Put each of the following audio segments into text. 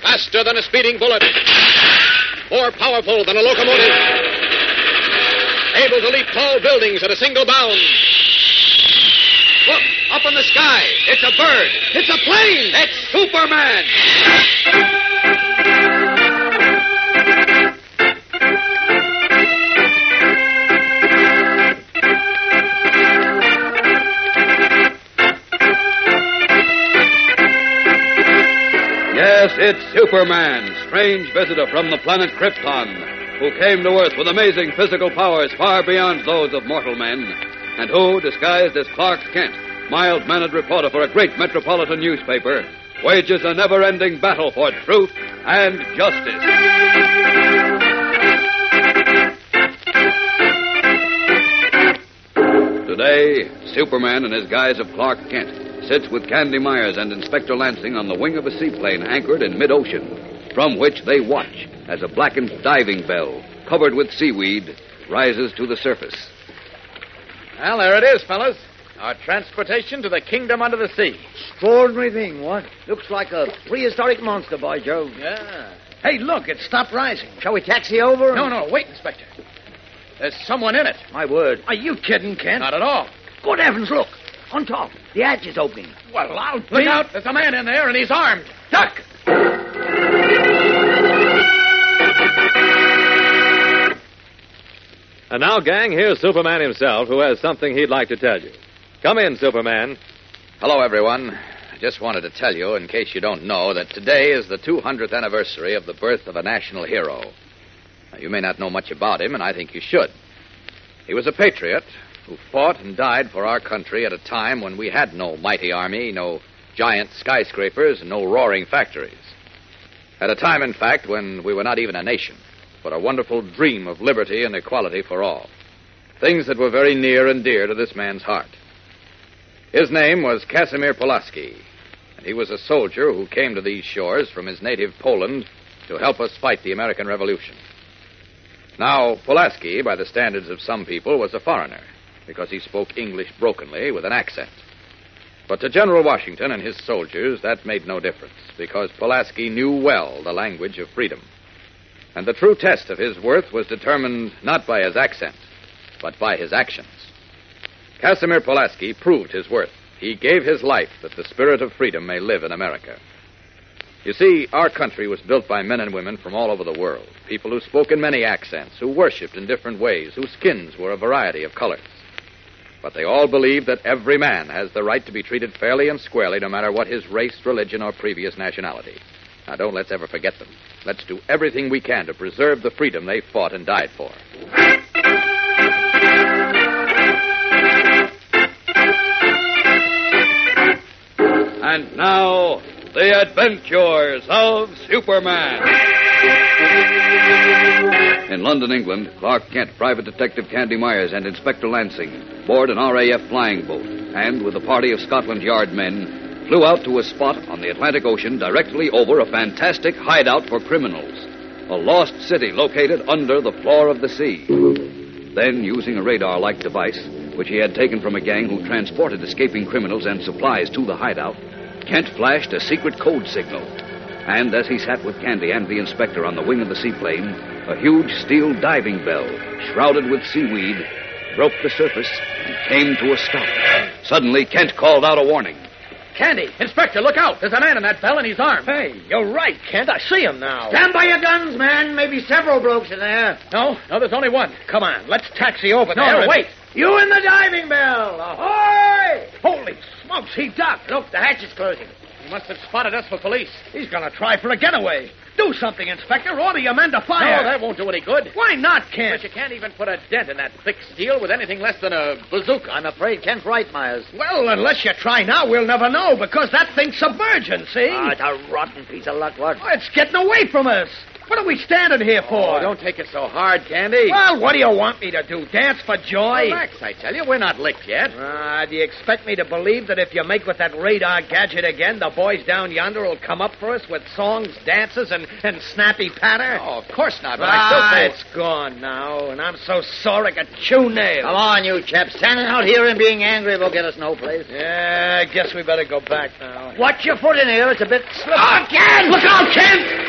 Faster than a speeding bullet. More powerful than a locomotive. Able to leap tall buildings at a single bound. Look, up in the sky. It's a bird. It's a plane. It's Superman. Yes, it's Superman, strange visitor from the planet Krypton, who came to Earth with amazing physical powers far beyond those of mortal men, and who, disguised as Clark Kent, mild-mannered reporter for a great metropolitan newspaper, wages a never-ending battle for truth and justice. Today, Superman, in his guise of Clark Kent, sits with Candy Myers and Inspector Lansing on the wing of a seaplane anchored in mid-ocean, from which they watch as a blackened diving bell, covered with seaweed, rises to the surface. Well, there it is, fellas. Our transportation to the kingdom under the sea. Extraordinary thing, what? Looks like a prehistoric monster, by Jove. Yeah. Hey, look, it stopped rising. Shall we taxi over? No, wait, Inspector. There's someone in it. My word. Are you kidding, Kent? Not at all. Good heavens, look. On top. The hatch is opening. Well, look out. There's a man in there, and he's armed. Duck! And now, gang, here's Superman himself, who has something he'd like to tell you. Come in, Superman. Hello, everyone. I just wanted to tell you, in case you don't know, that today is the 200th anniversary of the birth of a national hero. Now, you may not know much about him, and I think you should. He was a patriot who fought and died for our country at a time when we had no mighty army, no giant skyscrapers, and no roaring factories. At a time, in fact, when we were not even a nation, but a wonderful dream of liberty and equality for all. Things that were very near and dear to this man's heart. His name was Casimir Pulaski, and he was a soldier who came to these shores from his native Poland to help us fight the American Revolution. Now, Pulaski, by the standards of some people, was a foreigner, because he spoke English brokenly with an accent. But to General Washington and his soldiers, that made no difference, because Pulaski knew well the language of freedom. And the true test of his worth was determined not by his accent, but by his actions. Casimir Pulaski proved his worth. He gave his life that the spirit of freedom may live in America. You see, our country was built by men and women from all over the world, people who spoke in many accents, who worshipped in different ways, whose skins were a variety of colors. But they all believe that every man has the right to be treated fairly and squarely, no matter what his race, religion, or previous nationality. Now, don't let's ever forget them. Let's do everything we can to preserve the freedom they fought and died for. And now, the adventures of Superman. In London, England, Clark Kent, Private Detective Candy Myers, and Inspector Lansing board an RAF flying boat, and with a party of Scotland Yard men, flew out to a spot on the Atlantic Ocean directly over a fantastic hideout for criminals, a lost city located under the floor of the sea. Then, using a radar-like device, which he had taken from a gang who transported escaping criminals and supplies to the hideout, Kent flashed a secret code signal. And as he sat with Candy and the inspector on the wing of the seaplane, a huge steel diving bell, shrouded with seaweed, broke the surface and came to a stop. Suddenly, Kent called out a warning. Candy, Inspector, look out. There's a man in that bell, and he's armed. Hey, you're right, Kent. I see him now. Stand by your guns, man. Maybe several blokes in there. No, there's only one. Come on, let's taxi over there. No, and... wait. You in the diving bell. Ahoy! Holy smokes, he ducked. Look, the hatch is closing. He must have spotted us for police. He's going to try for a getaway. Do something, Inspector. Order your men to fire. No, that won't do any good. Why not, Kent? But you can't even put a dent in that thick steel with anything less than a bazooka. I'm afraid Kent's right, Myers. Well, unless you try now, we'll never know, because that thing's submerging, see? It's a rotten piece of luck, what? Oh, it's getting away from us. What are we standing here for? Oh, don't take it so hard, Candy. Well, what do you want me to do? Dance for joy? Relax, I tell you. We're not licked yet. Do you expect me to believe that if you make with that radar gadget again, the boys down yonder will come up for us with songs, dances, and snappy patter? Oh, of course not, but I still think... It's gone now, and I'm so sore I could chew nails. Come on, you chaps. Standing out here and being angry will get us no place. Yeah, I guess we better go back now. Watch your foot in here. It's a bit slippery. Oh, Ken! Look out, Ken!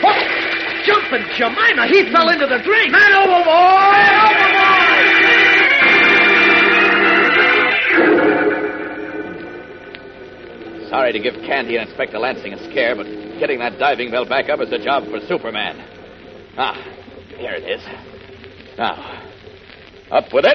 jumping Jemima. He fell into the drink. Man overboard! Sorry to give Candy and Inspector Lansing a scare, but getting that diving bell back up is a job for Superman. Ah, here it is. Now, up with it.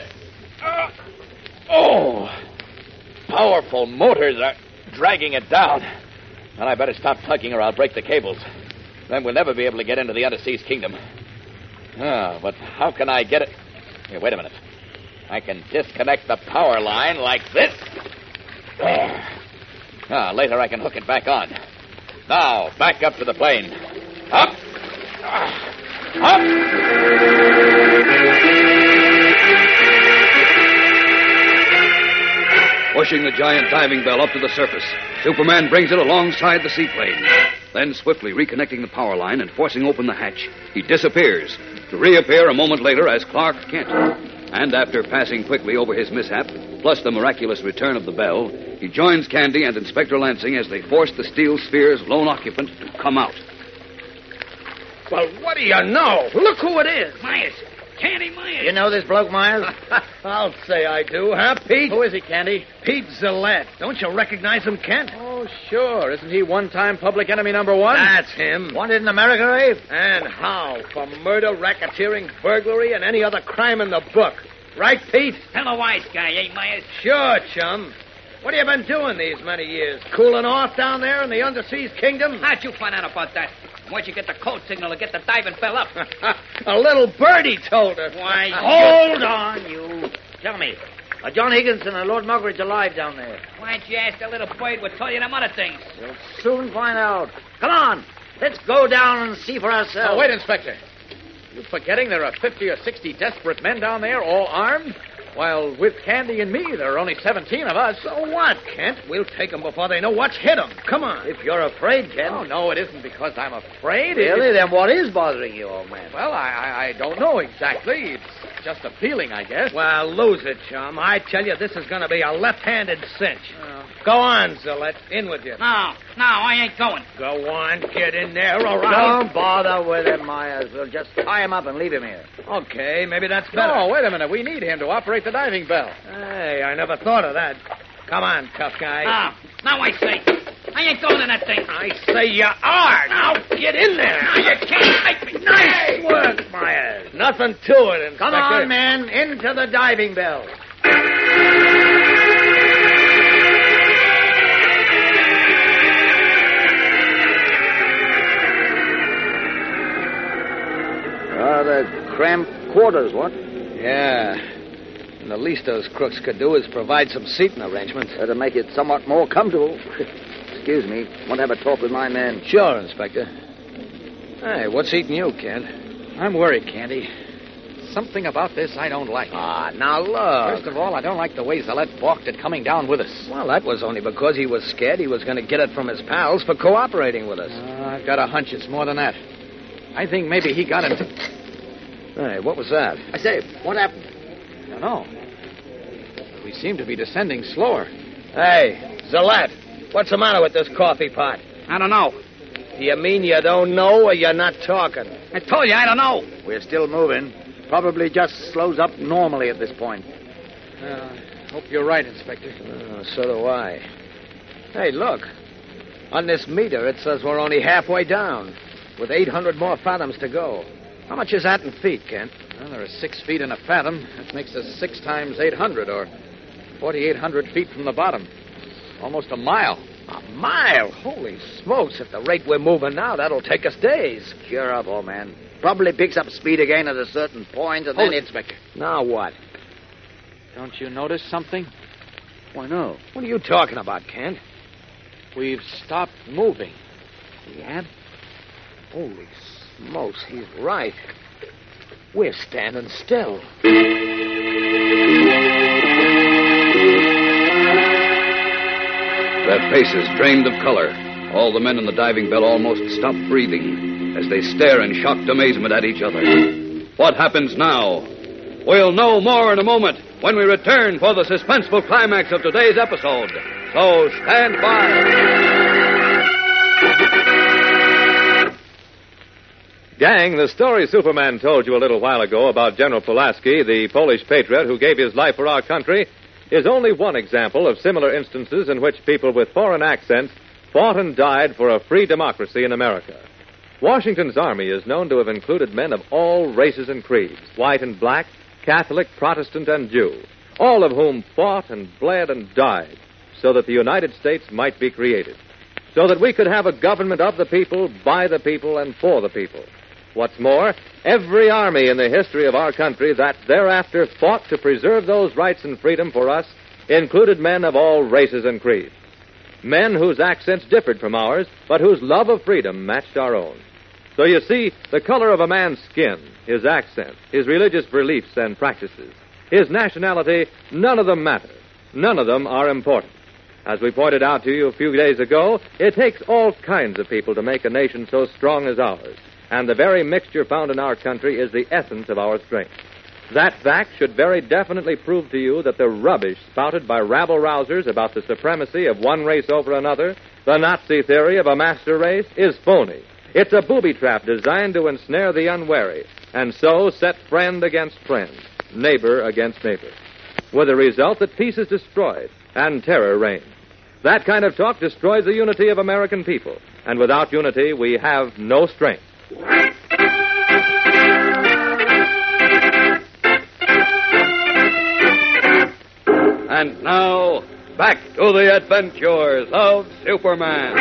Powerful motors are dragging it down. Well, I better stop tugging or I'll break the cables. Then we'll never be able to get into the Underseas Kingdom. But how can I get it? Here, wait a minute. I can disconnect the power line like this. There. Later I can hook it back on. Now, back up to the plane. Up! Up! Pushing the giant diving bell up to the surface, Superman brings it alongside the seaplane. Then, swiftly reconnecting the power line and forcing open the hatch, he disappears, to reappear a moment later as Clark Kent. And after passing quickly over his mishap, plus the miraculous return of the bell, he joins Candy and Inspector Lansing as they force the steel sphere's lone occupant to come out. Well, what do you know? Look who it is. Myers. Candy Myers. You know this bloke, Myers? I'll say I do, huh, Pete? Who is he, Candy? Pete Zillette. Don't you recognize him, Kent? Oh, sure. Isn't he one-time public enemy number one? That's him. Wanted in America, Abe? And how? For murder, racketeering, burglary, and any other crime in the book. Right, Pete? Hell of a wise guy, eh, Myers? Sure, chum. What have you been doing these many years? Cooling off down there in the Underseas Kingdom? How'd you find out about that? Where'd you get the code signal to get the diving bell up? A little birdie told us. Why, Hold on, you. Tell me, are John Higginson and Lord Muggeridge alive down there? why'd you ask the little bird would tell you them other things? We'll soon find out. Come on, let's go down and see for ourselves. Oh, wait, Inspector. You forgetting there are 50 or 60 desperate men down there, all armed? While with Candy and me, there are only 17 of us. So what, Kent? We'll take them before they know what's hit them. Come on. If you're afraid, Ken. Oh, no, it isn't because I'm afraid. Really? Then what is bothering you, old man? Well, I don't know exactly. It's just a feeling, I guess. Well, lose it, chum. I tell you, this is going to be a left-handed cinch. Go on, Zillette. In with you. No, I ain't going. Go on. Get in there, all right? Don't bother with him, Myers. We'll just tie him up and leave him here. Okay, maybe that's better. No, wait a minute. We need him to operate the diving bell. Hey, I never thought of that. Come on, tough guy. No, I say. I ain't going in that thing. I say you are. Now get in there. No, you can't make me. Nice work, Myers. Nothing to it, Inspector. Come on, men. Into the diving bell. Rather cramped quarters, what? Yeah. And the least those crooks could do is provide some seating arrangements. Better make it somewhat more comfortable. Excuse me. Want to have a talk with my men. Sure, Inspector. Hey, what's eating you, Kent? I'm worried, Candy. Something about this I don't like. Now look. First of all, I don't like the way Zillette balked at coming down with us. Well, that was only because he was scared he was going to get it from his pals for cooperating with us. I've got a hunch it's more than that. I think maybe he got into... Hey, what was that? I say, what happened? I don't know. We seem to be descending slower. Hey, Zillette, what's the matter with this coffee pot? I don't know. Do you mean you don't know or you're not talking? I told you I don't know. We're still moving. Probably just slows up normally at this point. Hope you're right, Inspector. So do I. Hey, look. On this meter, it says we're only halfway down, with 800 more fathoms to go. How much is that in feet, Kent? Well, there are 6 feet in a fathom. That makes us 6 times 800, or 4,800 feet from the bottom. Almost a mile. A mile? Holy smokes. At the rate we're moving now, that'll take us days. Cheer up, old man. Probably picks up speed again at a certain point, and Hold then it, Inspector. Now what? Don't you notice something? Why, no. What are you talking about, Kent? We've stopped moving. We have? Holy smokes, he's right. We're standing still. Their faces drained of color. All the men in the diving bell almost stopped breathing as they stare in shocked amazement at each other. What happens now? We'll know more in a moment when we return for the suspenseful climax of today's episode. So stand by. Gang, the story Superman told you a little while ago about General Pulaski, the Polish patriot who gave his life for our country, is only one example of similar instances in which people with foreign accents fought and died for a free democracy in America. Washington's army is known to have included men of all races and creeds, white and black, Catholic, Protestant, and Jew, all of whom fought and bled and died so that the United States might be created, so that we could have a government of the people, by the people, and for the people. What's more, every army in the history of our country that thereafter fought to preserve those rights and freedom for us included men of all races and creeds. Men whose accents differed from ours, but whose love of freedom matched our own. So you see, the color of a man's skin, his accent, his religious beliefs and practices, his nationality, none of them matter. None of them are important. As we pointed out to you a few days ago, it takes all kinds of people to make a nation so strong as ours. And the very mixture found in our country is the essence of our strength. That fact should very definitely prove to you that the rubbish spouted by rabble-rousers about the supremacy of one race over another, the Nazi theory of a master race, is phony. It's a booby trap designed to ensnare the unwary, and so set friend against friend, neighbor against neighbor, with the result that peace is destroyed and terror reigns. That kind of talk destroys the unity of American people, and without unity, we have no strength. And now, back to the adventures of Superman.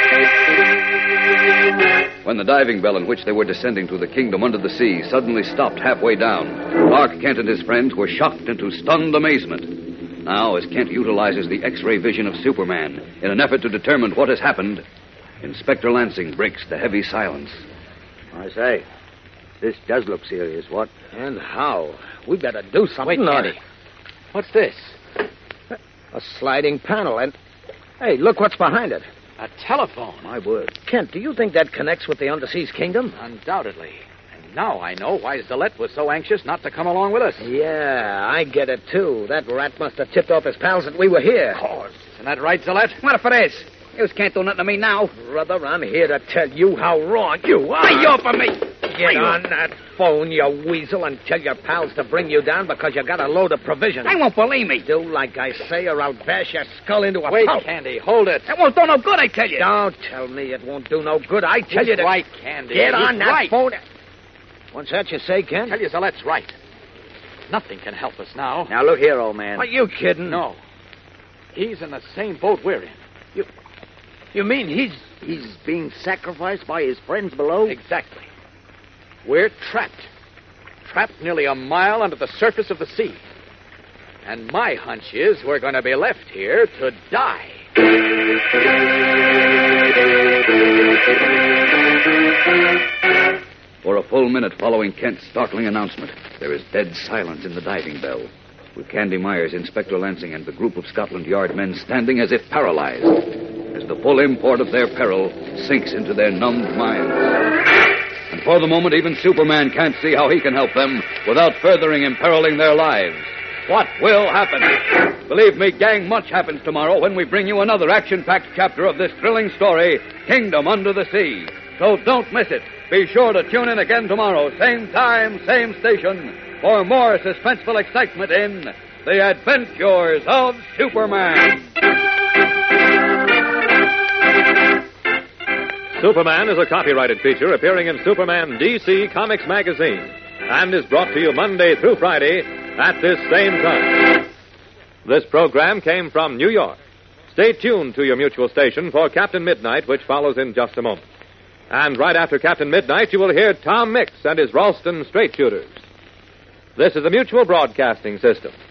When the diving bell in which they were descending to the kingdom under the sea suddenly stopped halfway down, Clark Kent and his friends were shocked into stunned amazement. Now, as Kent utilizes the X-ray vision of Superman in an effort to determine what has happened, Inspector Lansing breaks the heavy silence. I say, this does look serious, what? And how? We better do something. Wait, Candy. What's this? A sliding panel, and... Hey, look what's behind it. A telephone. My word. Kent, do you think that connects with the Underseas Kingdom? Undoubtedly. And now I know why Zillette was so anxious not to come along with us. Yeah, I get it, too. That rat must have tipped off his pals that we were here. Of course. Isn't that right, Zillette? What if it is? You can't do nothing to me now. Brother, I'm here to tell you how wrong you are. Lay off of me. Get on that phone, you weasel, and tell your pals to bring you down because you got a load of provisions. They won't believe me. Do like I say, or I'll bash your skull into a Wait, pulp. Candy, hold it. It won't do no good, I tell you. Don't tell me it won't do no good. I tell you He's to... right, Candy. Get on He's that right. phone. What's that you say, Kent? Tell you Zillette's right. Nothing can help us now. Now, look here, old man. Are you kidding? No. He's in the same boat we're in. You mean he's being sacrificed by his friends below? Exactly. We're trapped. Trapped nearly a mile under the surface of the sea. And my hunch is we're going to be left here to die. For a full minute following Kent's startling announcement, there is dead silence in the diving bell, with Candy Myers, Inspector Lansing, and the group of Scotland Yard men standing as if paralyzed, as the full import of their peril sinks into their numbed minds. And for the moment, even Superman can't see how he can help them without furthering imperiling their lives. What will happen? Believe me, gang, much happens tomorrow when we bring you another action-packed chapter of this thrilling story, Kingdom Under the Sea. So don't miss it. Be sure to tune in again tomorrow, same time, same station, for more suspenseful excitement in The Adventures of Superman. Superman is a copyrighted feature appearing in Superman DC Comics magazine and is brought to you Monday through Friday at this same time. This program came from New York. Stay tuned to your mutual station for Captain Midnight, which follows in just a moment. And right after Captain Midnight, you will hear Tom Mix and his Ralston Straight Shooters. This is the Mutual Broadcasting System.